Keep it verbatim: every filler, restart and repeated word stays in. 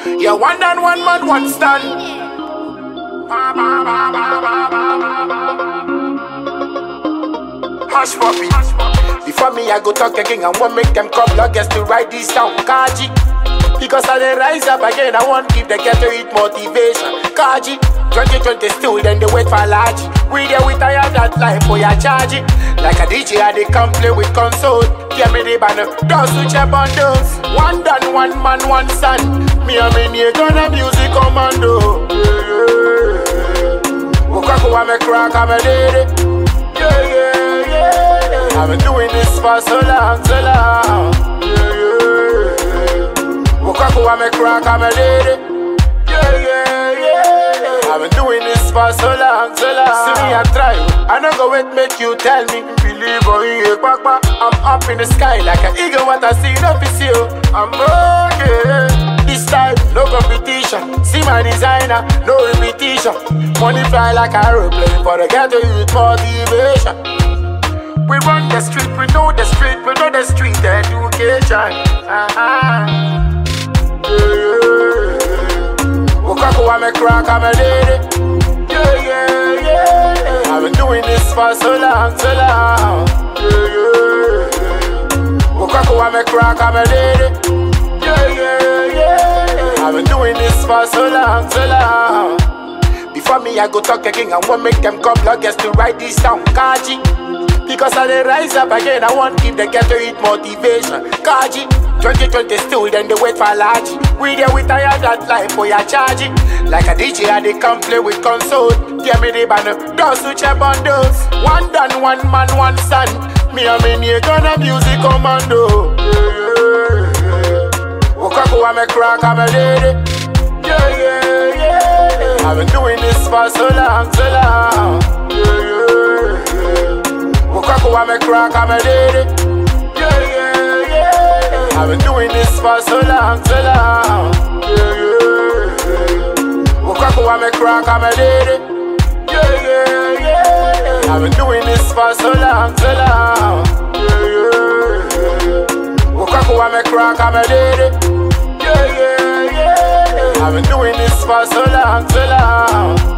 Yeah, one and one man, one stand. Hush puppy. Before me, I go talk again. I want make them come luggage to write this down. Kaji. Because I dey rise up again. I want give the ghetto eat motivation. Kaji. twenty twenty still, then they wait for Laji. We there, we tired that life, boy, I charge it. Like a D J, I they come play with console. Give me the banner, don't switch up on those. One done, one man, one son. Me and me near gonna music commando. Wakaku, I'm a crack, I'm a lady. Yeah, yeah, yeah. I've been doing this for so long, so long. Yeah, yeah. Wakaku, I'm a crack, I'm a lady. Yeah, yeah, yeah. I've been doing this for so long, so long. See me, I try. I don't go wait, make you tell me. Believe or you, Papa. I'm up in the sky like an eagle. What I see, no is you. I'm okay. This time, no competition. See my designer, no repetition. Money fly like an aeroplane for the ghetto youth motivation. We run the street, we know the street, we know the street education. Uh-huh. Yeah. Wakaku, I'm a crack, I'm a lady. Yeah, yeah, yeah. I've been doing this for so long, so long. Yeah, yeah. Wakaku, I'm a crack, I'm a lady. Yeah, yeah, yeah. I've been doing this for so long, so long. Before me, I go talk again. I want make them come bloggers to write this down. Kaji. Because I dey rise up again. I want give the ghetto eat motivation. Kaji. twenty twenty still, then they wait for Laji. We there, we tired that life, boy, I charge it. Like a D J, I they come play with console. Give me the banner, don't switch up on those. One done, one man, one son. Me and me near gonna music commando. Yeah, yeah, yeah. Wakaku, I'm a crack, I'm a lady. Yeah, yeah, yeah. I've been doing this for so long, so long. Yeah, yeah, yeah. Wakaku, I'm a crack, I'm a lady. Yeah, yeah, yeah. I've been doing this for so long, so long. Yeah, yeah, yeah. Wakaku, I'm a crack, I'm a lady. Yeah, yeah, yeah. I've been doing this for so long, so long. Yeah, yeah, yeah. Wakaku, I'm a crack, I'm a lady. Yeah, yeah, yeah. I've been doing this for so long, so long.